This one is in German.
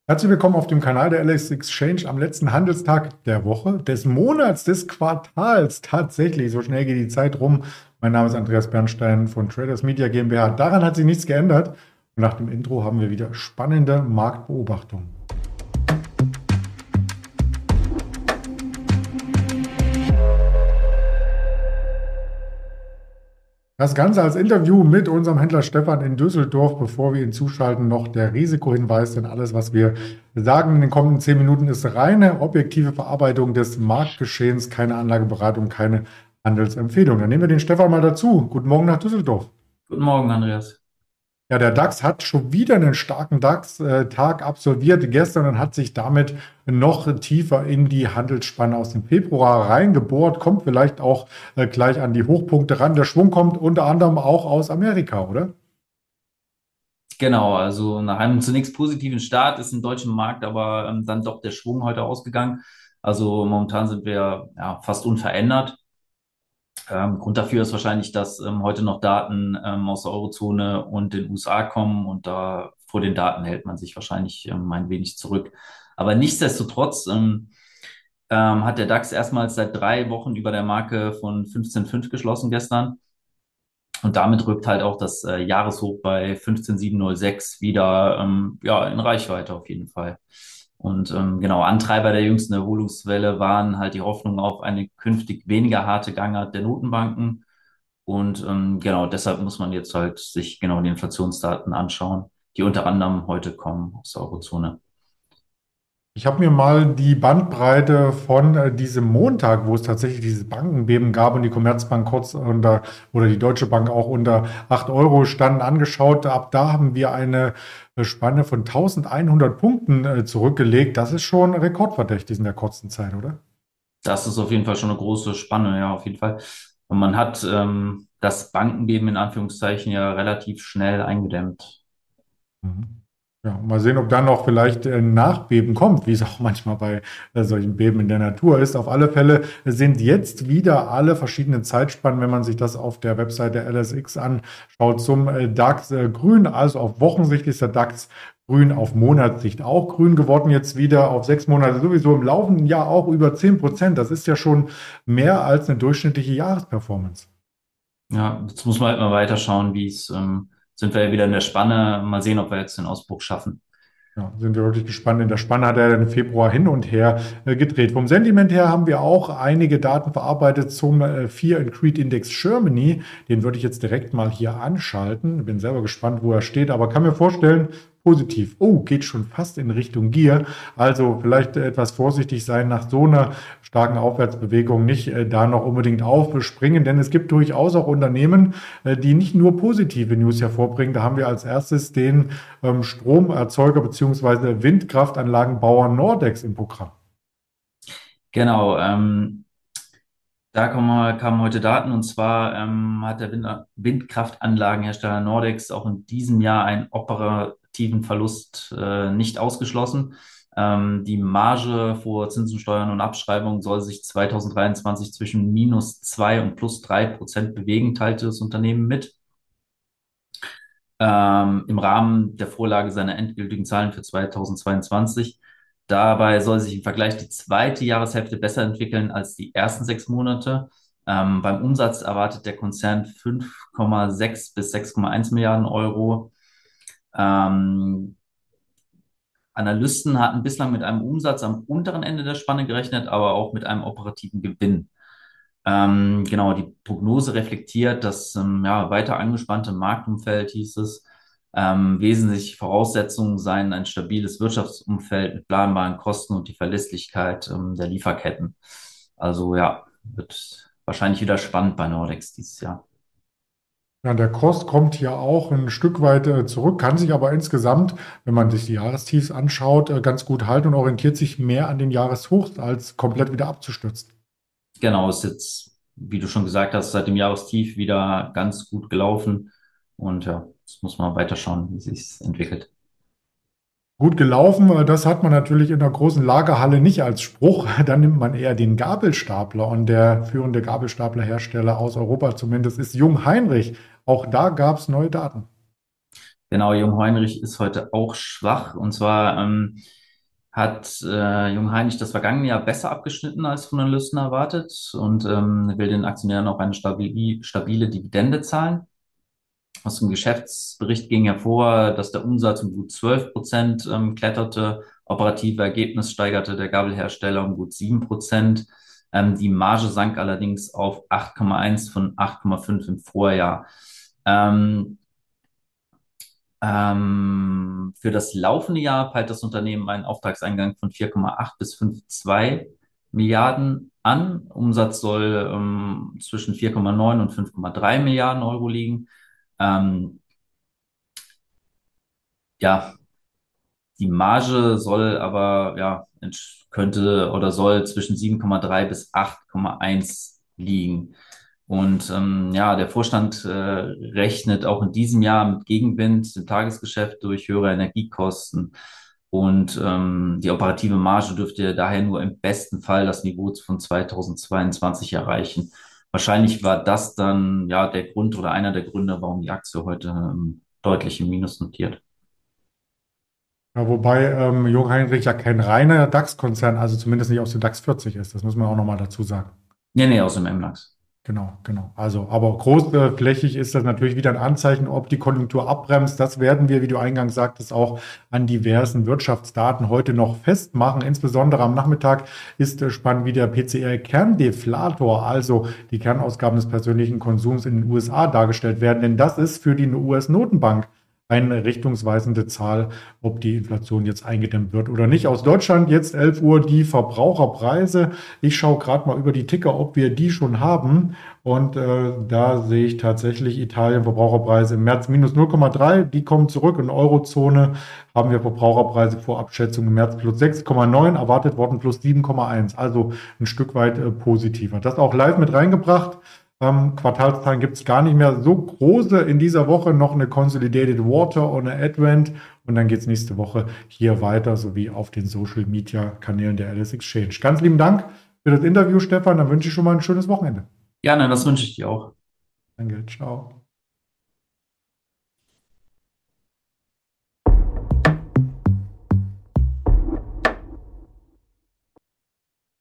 Herzlich willkommen auf dem Kanal der LS Exchange am letzten Handelstag der Woche, des Monats, des Quartals. Tatsächlich, so schnell geht die Zeit rum. Mein Name ist Andreas Bernstein von Traders Media GmbH. Daran hat sich nichts geändert. Und nach dem Intro haben wir wieder spannende Marktbeobachtungen. Das Ganze als Interview mit unserem Händler Stefan in Düsseldorf. Bevor wir ihn zuschalten, noch der Risikohinweis, denn alles, was wir sagen in den kommenden 10 Minuten, ist reine objektive Verarbeitung des Marktgeschehens, keine Anlageberatung, keine Handelsempfehlung. Dann nehmen wir den Stefan mal dazu. Guten Morgen nach Düsseldorf. Guten Morgen, Andreas. Ja, der DAX hat schon wieder einen starken DAX-Tag absolviert gestern und hat sich damit noch tiefer in die Handelsspanne aus dem Februar reingebohrt, kommt vielleicht auch gleich an die Hochpunkte ran. Der Schwung kommt unter anderem auch aus Amerika, oder? Genau, also nach einem zunächst positiven Start ist im deutschen Markt aber dann doch der Schwung heute ausgegangen. Also momentan sind wir ja fast unverändert. Grund dafür ist wahrscheinlich, dass heute noch Daten aus der Eurozone und den USA kommen und da vor den Daten hält man sich wahrscheinlich ein wenig zurück. Aber nichtsdestotrotz hat der DAX erstmals seit 3 Wochen über der Marke von 15,5 geschlossen gestern. Und damit rückt halt auch das Jahreshoch bei 15,706 wieder ja, in Reichweite auf jeden Fall. Und genau, Antreiber der jüngsten Erholungswelle waren halt die Hoffnung auf eine künftig weniger harte Gangart der Notenbanken. Und genau, deshalb muss man jetzt halt sich genau die Inflationsdaten anschauen, die unter anderem heute kommen aus der Eurozone. Ich habe mir mal die Bandbreite von diesem Montag, wo es tatsächlich dieses Bankenbeben gab und die Commerzbank kurz unter oder die Deutsche Bank auch unter 8 Euro standen, angeschaut. Ab da haben wir eine Spanne von 1100 Punkten zurückgelegt. Das ist schon rekordverdächtig in der kurzen Zeit, oder? Das ist auf jeden Fall schon eine große Spanne, ja, auf jeden Fall. Und man hat das Bankenbeben in Anführungszeichen ja relativ schnell eingedämmt. Mhm. Ja, mal sehen, ob dann noch vielleicht ein Nachbeben kommt, wie es auch manchmal bei solchen Beben in der Natur ist. Auf alle Fälle sind jetzt wieder alle verschiedenen Zeitspannen, wenn man sich das auf der Website der LSX anschaut, zum DAX grün. Also auf Wochensicht ist der DAX grün, auf Monatssicht auch grün geworden. Jetzt wieder auf 6 Monate sowieso im laufenden Jahr auch über 10%. Das ist ja schon mehr als eine durchschnittliche Jahresperformance. Ja, jetzt muss man halt mal weiterschauen, sind wir ja wieder in der Spanne. Mal sehen, ob wir jetzt den Ausbruch schaffen. Ja, sind wir wirklich gespannt. In der Spanne hat er den Februar hin und her gedreht. Vom Sentiment her haben wir auch einige Daten verarbeitet zum Fear and Greed Index Germany. Den würde ich jetzt direkt mal hier anschalten. Bin selber gespannt, wo er steht, aber kann mir vorstellen, positiv. Oh, geht schon fast in Richtung Gier. Also vielleicht etwas vorsichtig sein nach so einer starken Aufwärtsbewegung, nicht da noch unbedingt aufspringen, denn es gibt durchaus auch Unternehmen, die nicht nur positive News hervorbringen. Da haben wir als erstes den Stromerzeuger bzw. Windkraftanlagenbauer Nordex im Programm. Genau, kamen heute Daten und zwar hat der Windkraftanlagenhersteller Nordex auch in diesem Jahr einen operativen Verlust nicht ausgeschlossen. Die Marge vor Zinsen, Steuern und Abschreibungen soll sich 2023 zwischen -2 und +3% bewegen, teilte das Unternehmen mit. Im Rahmen der Vorlage seiner endgültigen Zahlen für 2022. Dabei soll sich im Vergleich die zweite Jahreshälfte besser entwickeln als die ersten 6 Monate. Beim Umsatz erwartet der Konzern 5,6 bis 6,1 Milliarden Euro. Analysten hatten bislang mit einem Umsatz am unteren Ende der Spanne gerechnet, aber auch mit einem operativen Gewinn. Genau, die Prognose reflektiert das ja, weiter angespannte Marktumfeld, hieß es. Wesentliche Voraussetzungen seien ein stabiles Wirtschaftsumfeld mit planbaren Kosten und die Verlässlichkeit der Lieferketten. Also ja, wird wahrscheinlich wieder spannend bei Nordex dieses Jahr. Ja, der Kost kommt hier auch ein Stück weit zurück, kann sich aber insgesamt, wenn man sich die Jahrestiefs anschaut, ganz gut halten und orientiert sich mehr an den Jahreshochs, als komplett wieder abzustürzen. Genau, ist jetzt, wie du schon gesagt hast, seit dem Jahrestief wieder ganz gut gelaufen. Und ja, jetzt muss man weiterschauen, wie sich entwickelt. Gut gelaufen, das hat man natürlich in der großen Lagerhalle nicht als Spruch. Dann nimmt man eher den Gabelstapler und der führende Gabelstaplerhersteller aus Europa zumindest ist Jungheinrich. Auch da gab es neue Daten. Genau, Jungheinrich ist heute auch schwach. Und zwar hat Jungheinrich das vergangene Jahr besser abgeschnitten als von den Analysten erwartet und will den Aktionären auch eine stabile Dividende zahlen. Aus dem Geschäftsbericht ging hervor, dass der Umsatz um gut 12% kletterte, operative Ergebnis steigerte der Gabelhersteller um gut 7%. Die Marge sank allerdings auf 8,1 von 8,5 im Vorjahr. Ähm, für das laufende Jahr peilt das Unternehmen einen Auftragseingang von 4,8 bis 5,2 Milliarden an. Umsatz soll zwischen 4,9 und 5,3 Milliarden Euro liegen. Ähm, ja, die Marge soll aber, ja, könnte oder soll zwischen 7,3 bis 8,1 liegen. Und ja, der Vorstand rechnet auch in diesem Jahr mit Gegenwind im Tagesgeschäft durch höhere Energiekosten. Und die operative Marge dürfte daher nur im besten Fall das Niveau von 2022 erreichen. Wahrscheinlich war das dann ja der Grund oder einer der Gründe, warum die Aktie heute deutlich im Minus notiert. Ja, wobei Jungheinrich ja kein reiner DAX-Konzern, also zumindest nicht aus dem DAX 40 ist. Das muss man auch nochmal dazu sagen. Nee, nee, aus dem MDAX. Genau, genau. Also, aber großflächig ist das natürlich wieder ein Anzeichen, ob die Konjunktur abbremst. Das werden wir, wie du eingangs sagtest, auch an diversen Wirtschaftsdaten heute noch festmachen. Insbesondere am Nachmittag ist spannend, wie der PCR-Kerndeflator, also die Kernausgaben des persönlichen Konsums in den USA dargestellt werden. Denn das ist für die US-Notenbank eine richtungsweisende Zahl, ob die Inflation jetzt eingedämmt wird oder nicht. Aus Deutschland jetzt 11 Uhr die Verbraucherpreise. Ich schaue gerade mal über die Ticker, ob wir die schon haben. Und da sehe ich tatsächlich Italien Verbraucherpreise im März minus 0,3. Die kommen zurück. In Eurozone haben wir Verbraucherpreise vor Abschätzung im März plus 6,9, erwartet worden plus 7,1. Also ein Stück weit positiver. Das auch live mit reingebracht. Quartalszahlen gibt es gar nicht mehr so große. In dieser Woche noch eine Consolidated Water und eine Advent. Und dann geht es nächste Woche hier weiter, sowie auf den Social Media Kanälen der Alice Exchange. Ganz lieben Dank für das Interview, Stefan. Dann wünsche ich schon mal ein schönes Wochenende. Ja, nein, das wünsche ich dir auch. Danke, ciao.